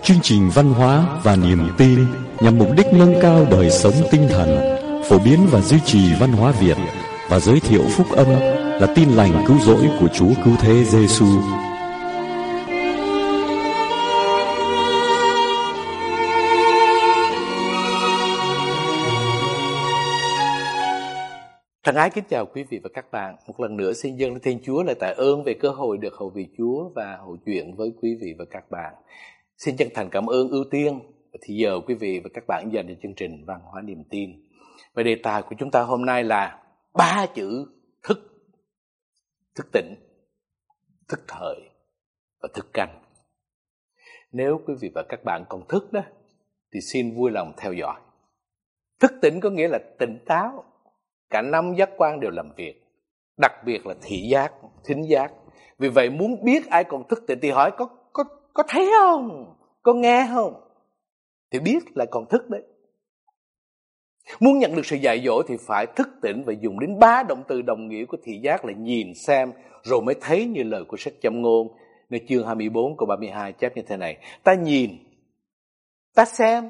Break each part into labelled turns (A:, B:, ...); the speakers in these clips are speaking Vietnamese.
A: chương trình văn hóa và niềm tin nhằm mục đích nâng cao đời sống tinh thần, phổ biến và duy trì văn hóa Việt và giới thiệu phúc âm là tin lành cứu rỗi của Chúa Cứu Thế Giêsu.
B: Thân ái kính chào quý vị và các bạn. Một lần nữa xin dâng lên Thiên Chúa lời tạ ơn về cơ hội được hầu vị Chúa và hầu chuyện với quý vị và các bạn. Xin chân thành cảm ơn ưu tiên thì giờ quý vị và các bạn dành cho chương trình Văn hóa Niềm Tin. Và đề tài của chúng ta hôm nay là 3 chữ thức. Thức tỉnh, thức thời và thức canh. Nếu quý vị và các bạn còn thức đó thì xin vui lòng theo dõi. Thức tỉnh có nghĩa là tỉnh táo. Cả 5 giác quan đều làm việc, đặc biệt là thị giác, thính giác. Vì vậy muốn biết ai còn thức tỉnh thì hỏi có thấy không? Có nghe không? Thì biết là còn thức đấy. Muốn nhận được sự dạy dỗ thì phải thức tỉnh và dùng đến 3 động từ đồng nghĩa của thị giác là nhìn, xem, rồi mới thấy, như lời của sách Châm Ngôn nơi chương 24 câu 32 chép như thế này: ta nhìn, ta xem,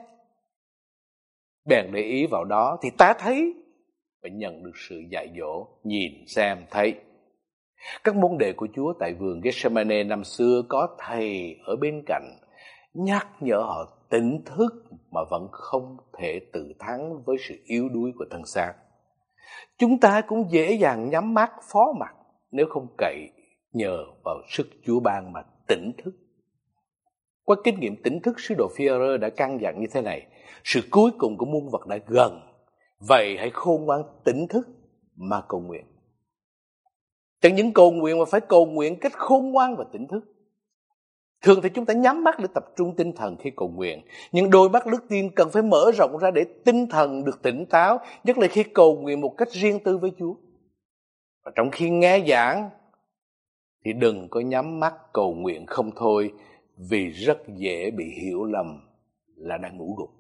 B: bèn để ý vào đó thì ta thấy và nhận được sự dạy dỗ. Nhìn, xem, thấy. Các môn đệ của Chúa tại vườn Gethsemane năm xưa có thầy ở bên cạnh nhắc nhở họ tỉnh thức mà vẫn không thể tự thắng với sự yếu đuối của thân xác. Chúng ta cũng dễ dàng nhắm mắt phó mặc nếu không cậy nhờ vào sức Chúa ban mà tỉnh thức. Qua kinh nghiệm tỉnh thức, sứ đồ Phi-e-rơ đã căn dặn như thế này: sự cuối cùng của muôn vật đã gần, vậy hãy khôn ngoan tỉnh thức mà cầu nguyện. Chẳng những cầu nguyện mà phải cầu nguyện cách khôn ngoan và tỉnh thức. Thường thì chúng ta nhắm mắt để tập trung tinh thần khi cầu nguyện, nhưng đôi mắt đức tin cần phải mở rộng ra để tinh thần được tỉnh táo, nhất là khi cầu nguyện một cách riêng tư với Chúa. Và trong khi nghe giảng thì đừng có nhắm mắt cầu nguyện không thôi, vì rất dễ bị hiểu lầm là đang ngủ gục.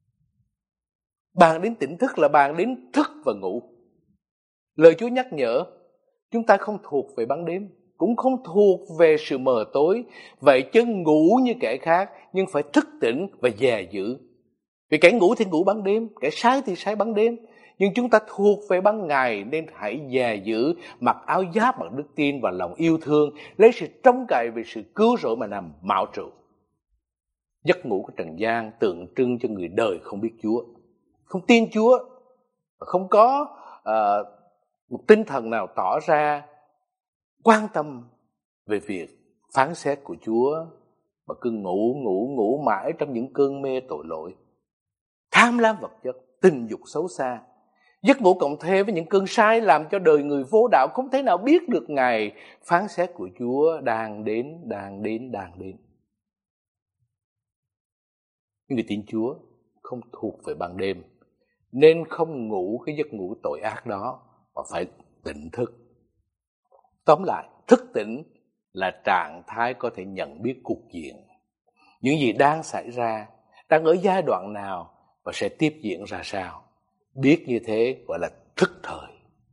B: Bàn đến tỉnh thức là bàn đến thức và ngủ. Lời Chúa nhắc nhở chúng ta không thuộc về ban đêm, cũng không thuộc về sự mờ tối. Vậy chứ ngủ như kẻ khác, nhưng phải thức tỉnh và dè giữ. Vì kẻ ngủ thì ngủ ban đêm, kẻ say thì say ban đêm. Nhưng chúng ta thuộc về ban ngày, nên hãy dè giữ, mặc áo giáp bằng đức tin và lòng yêu thương, lấy sự trông cậy về sự cứu rỗi mà nằm mạo trụ. Giấc ngủ của trần gian tượng trưng cho người đời không biết Chúa, không tin Chúa, không có một tinh thần nào tỏ ra quan tâm về việc phán xét của Chúa, mà cứ ngủ mãi trong những cơn mê tội lỗi, tham lam vật chất, tình dục xấu xa. Giấc ngủ cộng thêm với những cơn say làm cho đời người vô đạo không thể nào biết được ngày phán xét của Chúa đang đến. Những người tin Chúa không thuộc về ban đêm, nên không ngủ cái giấc ngủ tội ác đó, mà phải tỉnh thức. Tóm lại, thức tỉnh là trạng thái có thể nhận biết cục diện, những gì đang xảy ra, đang ở giai đoạn nào và sẽ tiếp diễn ra sao. Biết như thế gọi là thức thời.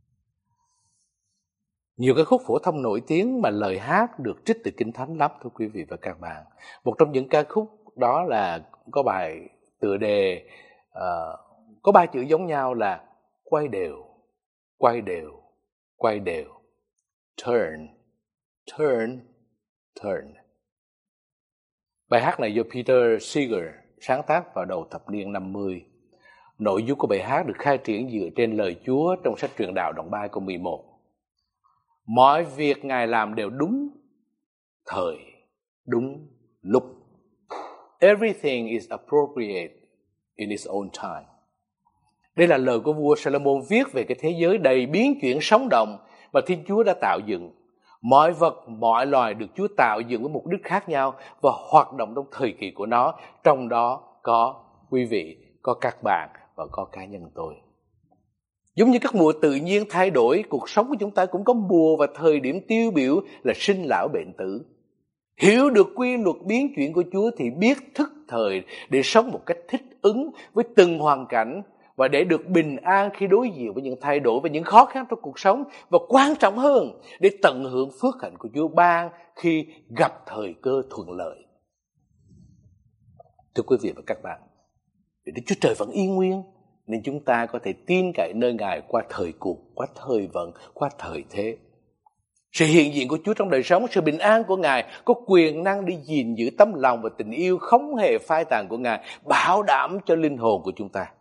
B: Nhiều ca khúc phổ thông nổi tiếng mà lời hát được trích từ Kinh Thánh lắm, thưa quý vị và các bạn. Một trong những ca khúc đó là có bài tựa đề có 3 chữ giống nhau là quay đều, quay đều, quay đều. Turn, turn, turn. Bài hát này do Peter Seeger sáng tác vào đầu thập niên 50. Nội dung của bài hát được khai triển dựa trên lời Chúa trong sách Truyền Đạo đoạn 3 câu 11. Mọi việc Ngài làm đều đúng thời, đúng lúc. Everything is appropriate in its own time. Đây là lời của vua Salomon viết về cái thế giới đầy biến chuyển sống động mà Thiên Chúa đã tạo dựng. Mọi vật, mọi loài được Chúa tạo dựng với mục đích khác nhau và hoạt động trong thời kỳ của nó. Trong đó có quý vị, có các bạn và có cá nhân tôi. Giống như các mùa tự nhiên thay đổi, cuộc sống của chúng ta cũng có mùa và thời điểm tiêu biểu là sinh lão bệnh tử. Hiểu được quy luật biến chuyển của Chúa thì biết thức thời để sống một cách thích ứng với từng hoàn cảnh, và để được bình an khi đối diện với những thay đổi và những khó khăn trong cuộc sống, và quan trọng hơn, để tận hưởng phước hạnh của Chúa ban khi gặp thời cơ thuận lợi. Thưa quý vị và các bạn, vì Đức Chúa Trời vẫn y nguyên, nên chúng ta có thể tin cậy nơi Ngài qua thời cuộc, qua thời vận, qua thời thế. Sự hiện diện của Chúa trong đời sống, sự bình an của Ngài có quyền năng đi gìn giữ tấm lòng và tình yêu không hề phai tàn của Ngài, bảo đảm cho linh hồn của chúng ta.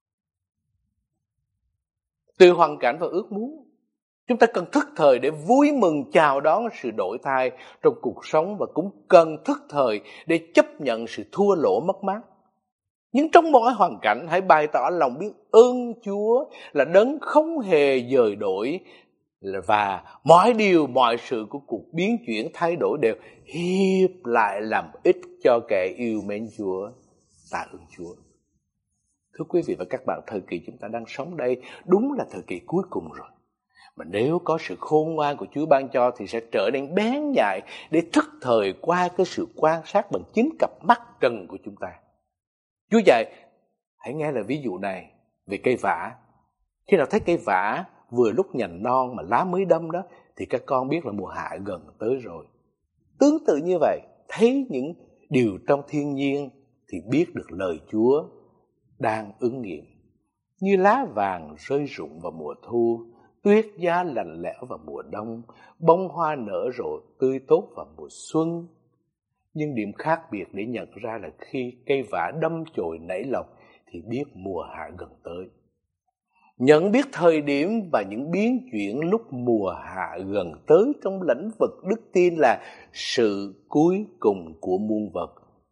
B: Từ hoàn cảnh và ước muốn, chúng ta cần thức thời để vui mừng chào đón sự đổi thay trong cuộc sống, và cũng cần thức thời để chấp nhận sự thua lỗ mất mát. Nhưng trong mọi hoàn cảnh, hãy bày tỏ lòng biết ơn Chúa là đấng không hề dời đổi, và mọi điều, mọi sự của cuộc biến chuyển thay đổi đều hiệp lại làm ích cho kẻ yêu mến Chúa. Tạ ơn Chúa. Thưa quý vị và các bạn, thời kỳ chúng ta đang sống đây đúng là thời kỳ cuối cùng rồi. Mà nếu có sự khôn ngoan của Chúa ban cho thì sẽ trở nên bén nhạy để thức thời qua cái sự quan sát bằng chính cặp mắt trần của chúng ta. Chúa dạy, hãy nghe là ví dụ này về cây vả. Khi nào thấy cây vả vừa lúc nhành non mà lá mới đâm đó, thì các con biết là mùa hạ gần tới rồi. Tương tự như vậy, thấy những điều trong thiên nhiên thì biết được lời Chúa đang ứng nghiệm. Như lá vàng rơi rụng vào mùa thu, tuyết giá lạnh lẽo vào mùa đông, bông hoa nở rộ tươi tốt vào mùa xuân. Nhưng điểm khác biệt để nhận ra là khi cây vả đâm chồi nảy lộc thì biết mùa hạ gần tới. Nhận biết thời điểm và những biến chuyển lúc mùa hạ gần tới trong lĩnh vực đức tin là sự cuối cùng của muôn vật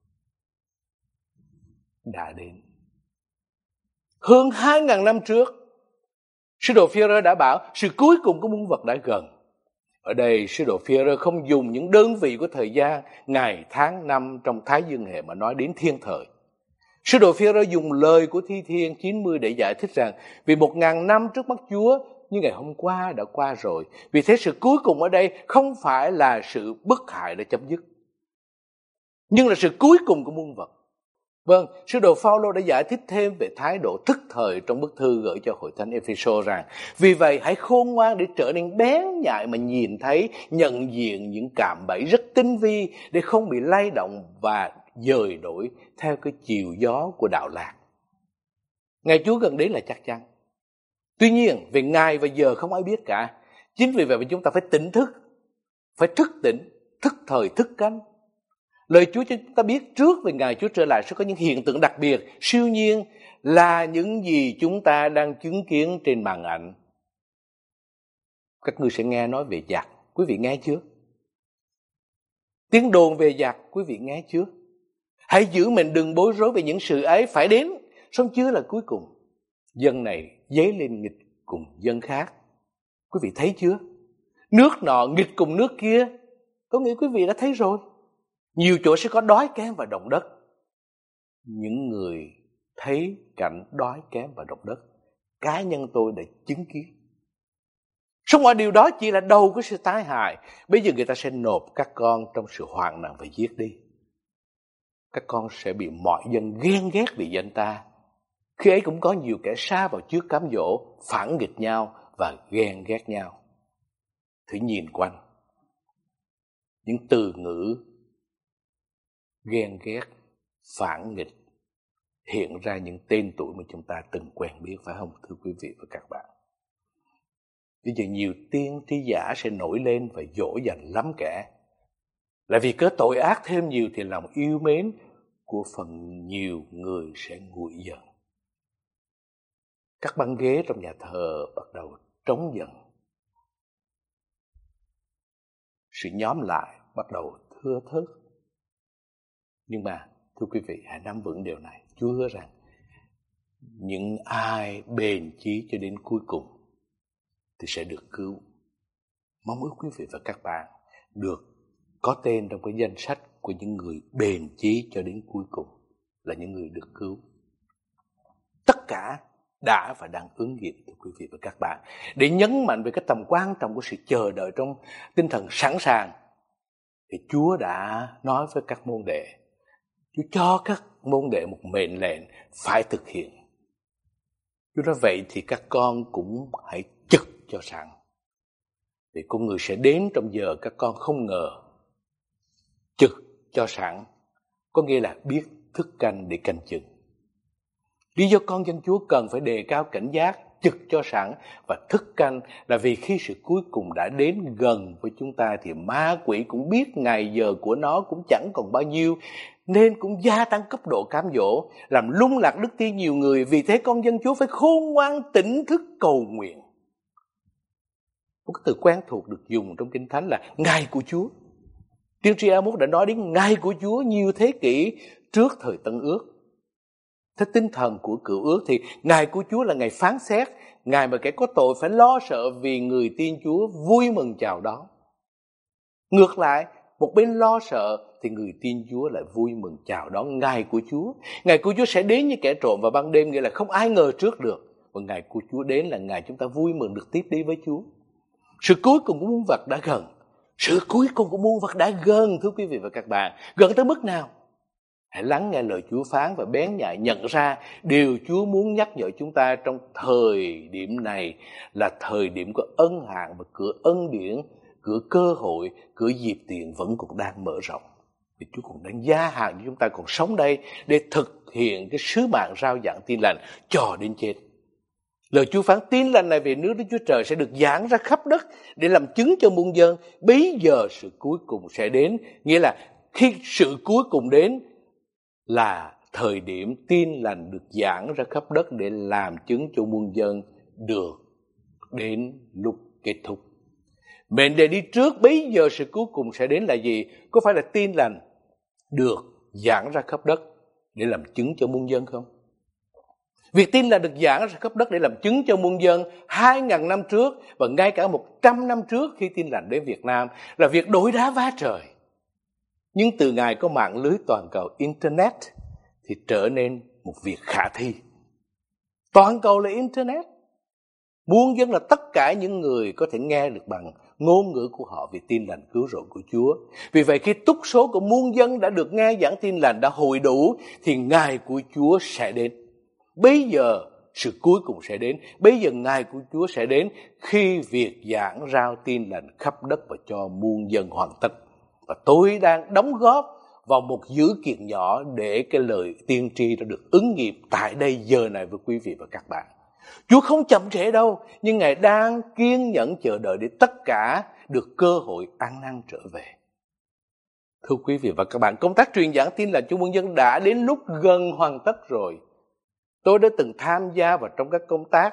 B: đã đến. Hơn 2.000 năm trước, sứ đồ Phi-e-rơ đã bảo sự cuối cùng của muôn vật đã gần. Ở đây sứ đồ Phi-e-rơ không dùng những đơn vị của thời gian, ngày, tháng, năm trong Thái Dương hệ mà nói đến thiên thời. Sứ đồ Phi-e-rơ dùng lời của Thi Thiên 90 để giải thích rằng vì 1.000 năm trước mắt Chúa như ngày hôm qua đã qua rồi. Vì thế sự cuối cùng ở đây không phải là sự bất hại đã chấm dứt, nhưng là sự cuối cùng của muôn vật. Vâng, sứ đồ Phao-lô đã giải thích thêm về thái độ thức thời trong bức thư gửi cho hội thánh Ê-phê-sô rằng vì vậy hãy khôn ngoan để trở nên bén nhạy mà nhìn thấy, nhận diện những cạm bẫy rất tinh vi để không bị lay động và dời đổi theo cái chiều gió của đạo lạc. Ngày Chúa gần đến là chắc chắn. Tuy nhiên, về ngày và giờ không ai biết cả. Chính vì vậy chúng ta phải tỉnh thức, phải thức tỉnh, thức thời, thức canh. Lời Chúa cho chúng ta biết trước về ngày Chúa trở lại sẽ có những hiện tượng đặc biệt, siêu nhiên là những gì chúng ta đang chứng kiến trên màn ảnh. Các ngươi sẽ nghe nói về giặc, quý vị nghe chưa? Tiếng đồn về giặc, quý vị nghe chưa? Hãy giữ mình đừng bối rối về những sự ấy phải đến, song chưa là cuối cùng. Dân này dấy lên nghịch cùng dân khác. Quý vị thấy chưa? Nước nọ nghịch cùng nước kia. Có nghĩa quý vị đã thấy rồi. Nhiều chỗ sẽ có đói kém và động đất. Những người thấy cảnh đói kém và động đất, cá nhân tôi đã chứng kiến. Xong mọi điều đó chỉ là đầu của sự tai hại. Bây giờ người ta sẽ nộp các con trong sự hoạn nạn và giết đi. Các con sẽ bị mọi dân ghen ghét vì danh ta. Khi ấy cũng có nhiều kẻ sa vào trước cám dỗ, phản nghịch nhau và ghen ghét nhau. Thử nhìn quanh. Những từ ngữ ghen ghét, phản nghịch hiện ra những tên tuổi mà chúng ta từng quen biết, phải không thưa quý vị và các bạn? Bây giờ nhiều tiên tri giả sẽ nổi lên và dỗ dành lắm kẻ. Là vì cớ tội ác thêm nhiều thì lòng yêu mến của phần nhiều người sẽ nguội dần. Các băng ghế trong nhà thờ bắt đầu trống dần. Sự nhóm lại bắt đầu thưa thớt. Nhưng mà thưa quý vị, hãy nắm vững điều này. Chúa hứa rằng những ai bền chí cho đến cuối cùng thì sẽ được cứu. Mong ước quý vị và các bạn được có tên trong cái danh sách của những người bền chí cho đến cuối cùng, là những người được cứu. Tất cả đã và đang ứng nghiệm, thưa quý vị và các bạn. Để nhấn mạnh về cái tầm quan trọng của sự chờ đợi trong tinh thần sẵn sàng, thì Chúa đã nói với các môn đệ, Chúa cho các môn đệ một mệnh lệnh phải thực hiện. Chúa nói vậy thì các con cũng hãy trực cho sẵn. Vì con người sẽ đến trong giờ các con không ngờ. Trực cho sẵn có nghĩa là biết thức canh để canh chừng. Lý do con dân Chúa cần phải đề cao cảnh giác, trực cho sẵn và thức canh là vì khi sự cuối cùng đã đến gần với chúng ta thì ma quỷ cũng biết ngày giờ của nó cũng chẳng còn bao nhiêu, nên cũng gia tăng cấp độ cám dỗ, làm lung lạc đức tin nhiều người. Vì thế con dân Chúa phải khôn ngoan tỉnh thức cầu nguyện. Một cái từ quen thuộc được dùng trong Kinh Thánh là ngày của Chúa. Tiên tri Amos đã nói đến ngày của Chúa nhiều thế kỷ trước thời Tân Ước. Theo tinh thần của Cựu Ước thì ngày của Chúa là ngày phán xét, ngày mà kẻ có tội phải lo sợ vì người tin Chúa vui mừng chào đón. Ngược lại, một bên lo sợ thì người tin Chúa lại vui mừng chào đón ngày của Chúa. Ngày của Chúa sẽ đến như kẻ trộm vào ban đêm, nghĩa là không ai ngờ trước được. Và ngày của Chúa đến là ngày chúng ta vui mừng được tiếp đi với Chúa. Sự cuối cùng của muôn vật đã gần. Sự cuối cùng của muôn vật đã gần, thưa quý vị và các bạn. Gần tới mức nào? Hãy lắng nghe lời Chúa phán và bén nhạy nhận ra điều Chúa muốn nhắc nhở chúng ta trong thời điểm này là thời điểm của ân hạn và cửa ân điển, cửa cơ hội, cửa dịp tiền vẫn còn đang mở rộng. Vì Chúa còn đang gia hạn cho chúng ta còn sống đây để thực hiện cái sứ mạng rao giảng tin lành cho đến chết. Lời Chúa phán tin lành này về nước Đức Chúa Trời sẽ được giảng ra khắp đất để làm chứng cho muôn dân. Bấy giờ sự cuối cùng sẽ đến, nghĩa là khi sự cuối cùng đến là thời điểm tin lành được giảng ra khắp đất để làm chứng cho muôn dân được đến lúc kết thúc. Mệnh đề đi trước bấy giờ sự cuối cùng sẽ đến là gì? Có phải là tin lành được giảng ra khắp đất để làm chứng cho muôn dân không? Việc tin là được giảng ra khắp đất để làm chứng cho muôn dân 2.000 năm trước và ngay cả 100 năm trước khi tin lành đến Việt Nam là việc đổi đá vá trời. Nhưng từ ngày có mạng lưới toàn cầu Internet thì trở nên một việc khả thi. Toàn cầu là Internet. Muôn dân là tất cả những người có thể nghe được bằng ngôn ngữ của họ về tin lành cứu rỗi của Chúa. Vì vậy khi túc số của muôn dân đã được nghe giảng tin lành đã hội đủ thì ngày của Chúa sẽ đến. Bây giờ sự cuối cùng sẽ đến. Bây giờ ngày của Chúa sẽ đến khi việc giảng rao tin lành khắp đất và cho muôn dân hoàn tất. Và tôi đang đóng góp vào một dữ kiện nhỏ để cái lời tiên tri đã được ứng nghiệm tại đây giờ này với quý vị và các bạn. Chúa không chậm trễ đâu, nhưng Ngài đang kiên nhẫn chờ đợi để tất cả được cơ hội ăn năn trở về. Thưa quý vị và các bạn, công tác truyền giảng tin lành cho muôn dân đã đến lúc gần hoàn tất rồi. Tôi đã từng tham gia vào trong các công tác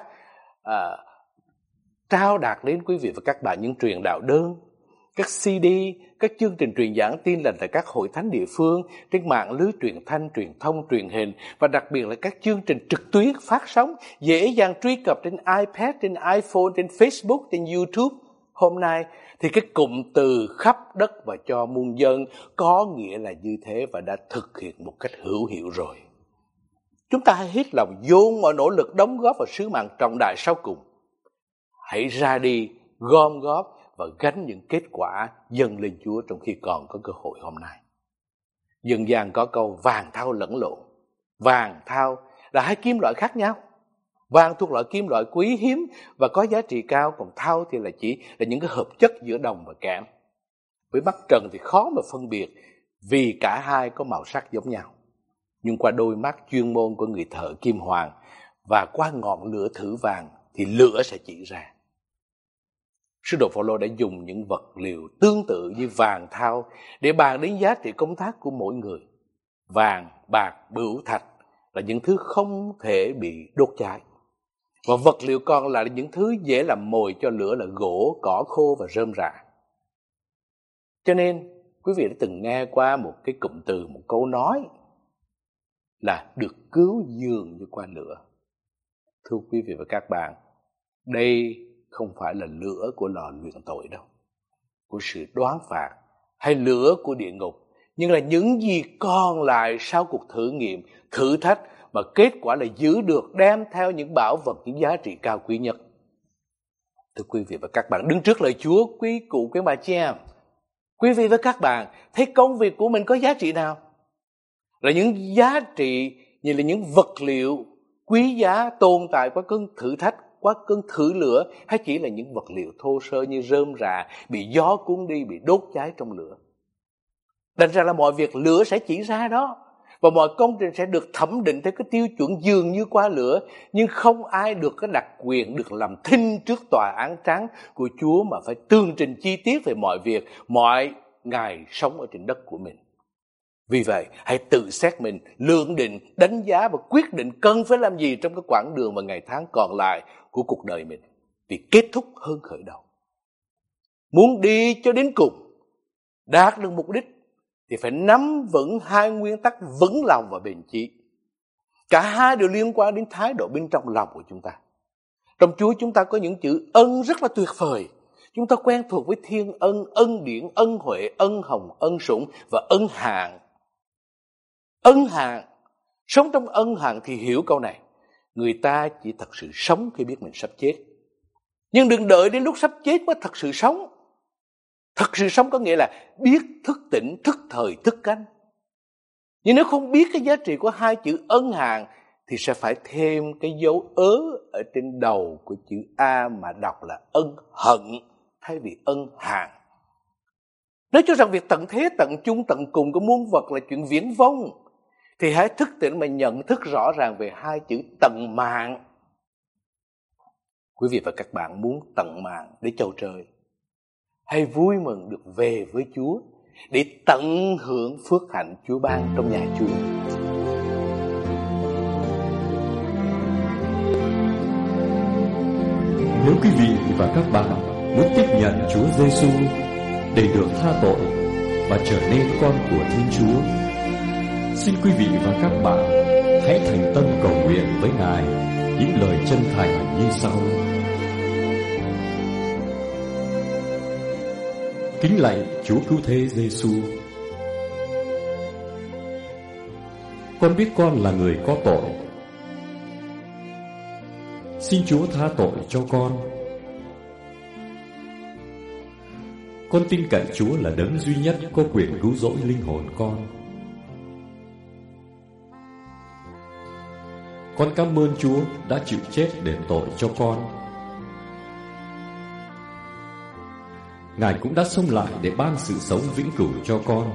B: trao đạt đến quý vị và các bạn những truyền đạo đơn, các CD, các chương trình truyền giảng tin lành tại các hội thánh địa phương, trên mạng lưới truyền thanh, truyền thông, truyền hình và đặc biệt là các chương trình trực tuyến phát sóng dễ dàng truy cập trên iPad, trên iPhone, trên Facebook, trên YouTube. Hôm nay thì cái cụm từ khắp đất và cho muôn dân có nghĩa là như thế và đã thực hiện một cách hữu hiệu rồi. Chúng ta hãy hết lòng dồn mọi nỗ lực đóng góp vào sứ mạng trọng đại sau cùng. Hãy ra đi, gom góp và gánh những kết quả dâng lên Chúa trong khi còn có cơ hội hôm nay. Dân gian có câu vàng thau lẫn lộn. Vàng thau là hai kim loại khác nhau. Vàng thuộc loại kim loại quý hiếm và có giá trị cao, còn thau thì chỉ là những cái hợp chất giữa đồng và kẽm. Với mắt trần thì khó mà phân biệt vì cả hai có màu sắc giống nhau. Nhưng qua đôi mắt chuyên môn của người thợ kim hoàn và qua ngọn lửa thử vàng thì lửa sẽ chỉ ra. Sứ đồ Phao-lô đã dùng những vật liệu tương tự như vàng thau để bàn đến giá trị công tác của mỗi người. Vàng, bạc, bửu, thạch là những thứ không thể bị đốt cháy. Và vật liệu còn lại là những thứ dễ làm mồi cho lửa là gỗ, cỏ khô và rơm rạ. Cho nên, quý vị đã từng nghe qua một cái cụm từ, một câu nói là được cứu dường như qua lửa. Thưa quý vị và các bạn, đây không phải là lửa của lò luyện tội đâu, của sự đoán phạt hay lửa của địa ngục, nhưng là những gì còn lại sau cuộc thử nghiệm, thử thách mà kết quả là giữ được, đem theo những bảo vật, những giá trị cao quý nhất. Thưa quý vị và các bạn, đứng trước lời Chúa, quý cụ, quý bà chị em, quý vị và các bạn thấy công việc của mình có giá trị nào? Là những giá trị như là những vật liệu quý giá tồn tại qua cơn thử thách, qua cơn thử lửa, hay chỉ là những vật liệu thô sơ như rơm rạ bị gió cuốn đi, bị đốt cháy trong lửa? Thành ra là mọi việc lửa sẽ chỉ ra đó. và mọi công trình sẽ được thẩm định theo cái tiêu chuẩn dường như qua lửa, nhưng không ai được cái đặc quyền được làm thinh trước tòa án trắng của Chúa mà phải tường trình chi tiết về mọi việc, mọi ngày sống ở trên đất của mình. Vì vậy, hãy tự xét mình, lượng định, đánh giá và quyết định cần phải làm gì trong cái quãng đường và ngày tháng còn lại của cuộc đời mình. Vì kết thúc hơn khởi đầu. Muốn đi cho đến cùng, đạt được mục đích, thì phải nắm vững hai nguyên tắc vững lòng và bền chí. Cả hai đều liên quan đến thái độ bên trong lòng của chúng ta. Trong Chúa chúng ta có những chữ ân rất là tuyệt vời. Chúng ta quen thuộc với thiên ân, ân điển, ân huệ, ân hồng, ân sủng và ân hạn. Ân hạn, sống trong ân hạn thì hiểu câu này. Người ta chỉ thật sự sống khi biết mình sắp chết. Nhưng đừng đợi đến lúc sắp chết mới thật sự sống. Thật sự sống có nghĩa là biết thức tỉnh, thức thời, thức canh. Nhưng nếu không biết cái giá trị của hai chữ ân hạn thì sẽ phải thêm cái dấu ớ ở trên đầu của chữ A mà đọc là ân hận thay vì ân hạn. Nói cho rằng việc tận thế, tận chung, tận cùng của muôn vật là chuyện viển vông, thì hãy thức tỉnh mà nhận thức rõ ràng về hai chữ tận mạng. Quý vị và các bạn muốn tận mạng để chầu trời, hay vui mừng được về với Chúa để tận hưởng phước hạnh Chúa ban trong nhà Chúa.
A: Nếu quý vị và các bạn muốn tiếp nhận Chúa Giêsu để được tha tội và trở nên con của Thiên Chúa, xin quý vị và các bạn hãy thành tâm cầu nguyện với Ngài những lời chân thành như sau. Kính lạy Chúa Cứu Thế Giêsu, con biết con là người có tội. Xin Chúa tha tội cho con. Con tin cậy Chúa là đấng duy nhất có quyền cứu rỗi linh hồn con. Con cảm ơn Chúa đã chịu chết đền tội cho con. Ngài cũng đã sống lại để ban sự sống vĩnh cửu cho con.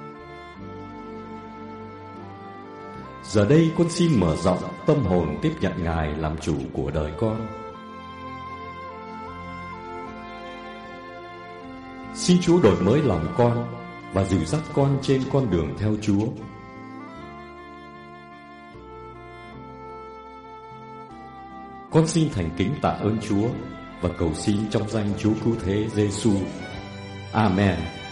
A: Giờ đây con xin mở rộng tâm hồn tiếp nhận Ngài làm chủ của đời con. Xin Chúa đổi mới lòng con và dìu dắt con trên con đường theo Chúa. Con xin thành kính tạ ơn Chúa và cầu xin trong danh Chúa Cứu Thế Giêsu. Amen.